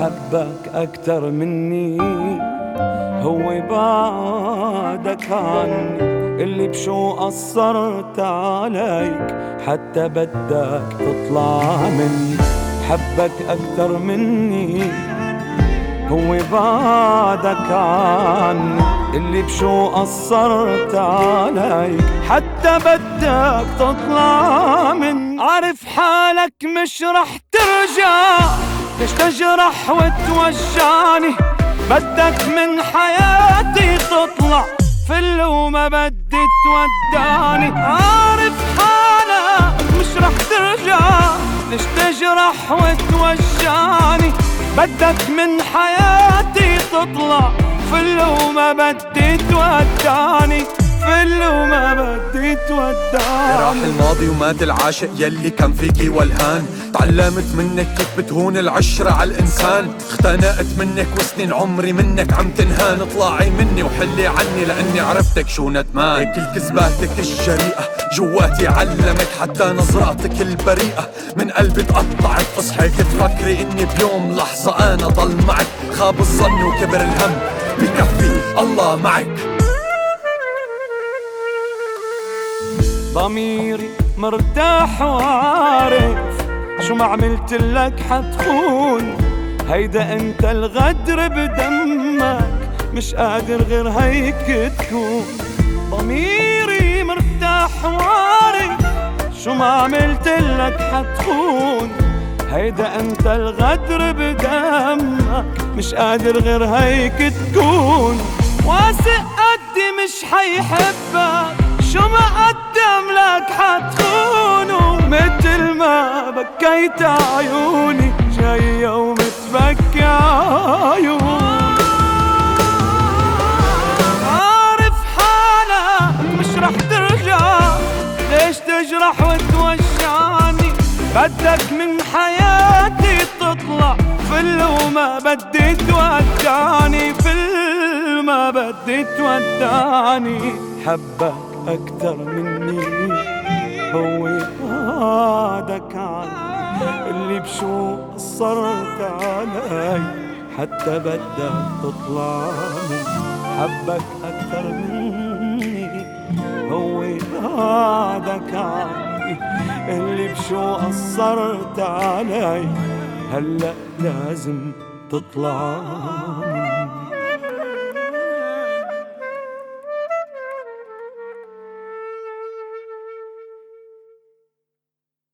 حبك أكتر مني، هو بعدك عني اللي بشو قصرت عليك حتى بدك تطلع مني. حبك أكتر مني، هو بعدك عني اللي بشو قصرت عليك حتى بدك تطلع مني. عارف حالك مش رح ترجع، ليش تجرح وتوجعني؟ بدك من حياتي تطلع فل وما بدي تودعني. عارف حالك مش رح ترجع، ليش تجرح وتوجعني؟ بدك من حياتي تطلع فل وما بدي تودعني، فل وما بدي تودعني. راح الماضي ومات العاشق يلي كان فيكي والهان. تعلمت منك كيف بتهون العشرة على الإنسان. اختنقت منك وسنين عمري منك عم تنهان. اطلعي مني وحلي عني لأني عرفتك شو ندمان. كل كذباتك الجريئة جواتي علمت، حتى نظراتك البريئة من قلبي تقطعت. تصحيك تفكري إني بيوم لحظة أنا ضل معك. خاب الظن وكبر الهم بكفي الله معك. ضميري مرتاح وعارف شو ما عملت لك حتخون. هيدا انت الغدر بدمك، مش قادر غير هيك تكون. ضميري مرتاح وعارف شو ما عملت لك حتخون. هيدا انت الغدر بدمك، مش قادر غير هيك تكون. واثق قدي مش حيحبك، شو ما قدم لك حتخونه. متل ما بكيت عيوني جاية ومتبكي عيوني. عارف حالك مش رح ترجع، ليش تجرح وتوجعني؟ بدك من حياتي تطلع فل وما بدي تودعني، فل ما بدي تودعني. حبك أكتر مني، هو بعدك عني اللي بشو قصرت علي حتى بدك تطلع مني. حبك أكتر مني، هو بعدك عني اللي بشو قصرت علي هلأ لازم تطلع مني.